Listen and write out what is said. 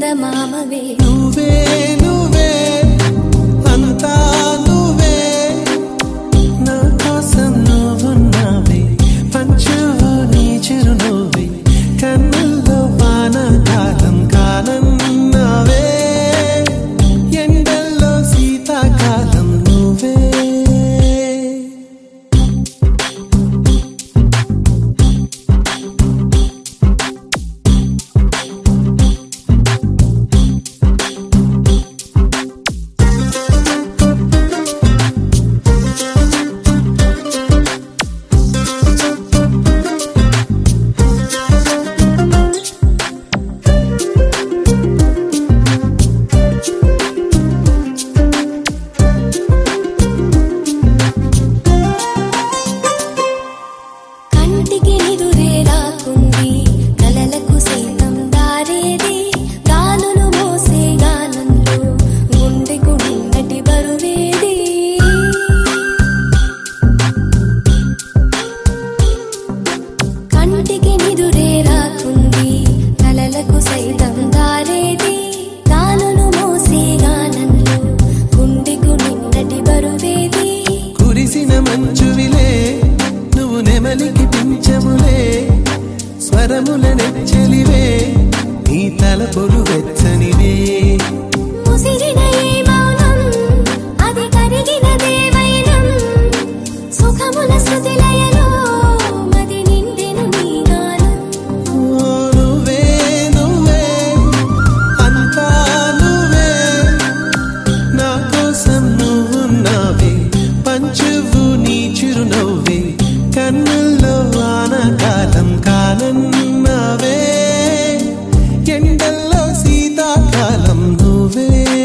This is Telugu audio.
చందమామవే నువ్వే నువ్వే అంతా నువ్వే నా కోసం నువ్వున్నావే పంచువు నీ చిరునవ్వే కన్నుల్లో వానకాలం కాలన్నావే ఎండల్లో శీతాకాలం నువ్వే కంటికి నిదురే రాకుంది కలలకు సైతం దారేది గాలులు మోసే గానంలో గుండెకు నిన్నటి బరువేది కంటికి నిదురే రాకుంది కలలకు సైతం దారేది గాలులు మోసే గానంలో గుండెకు నిన్నటి బరువేది కురిసిన మంచువిలే నువ్వు నెమలికి పించములే స్వరముల నెచ్చలివే నీ తలపులు వెచ్చనివే ముసిరిన ఈ మౌనం అది కరిగిన దేవైనం సుఖముల శృతిలయలో మది నిండెను నీ గానం ఓ నువ్వే నువ్వే అంతా నువ్వే నా కోసం నువ్వున్నావే పంచువు నీ చిరునవ్వే కన్నుల్లో వానకాలం కాలన్నావే ఎండల్లో శీతాకాలం నువ్వే